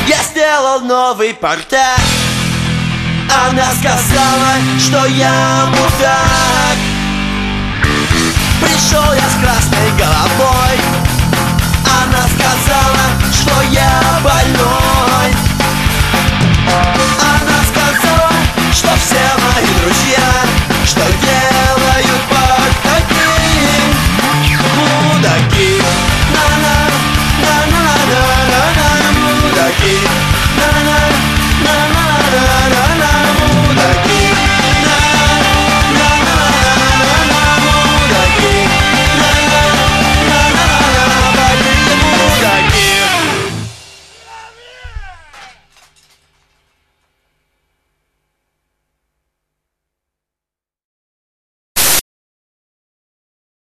Я сделал новый портрет. Она сказала, что я мудак. Пришел я с красной головой,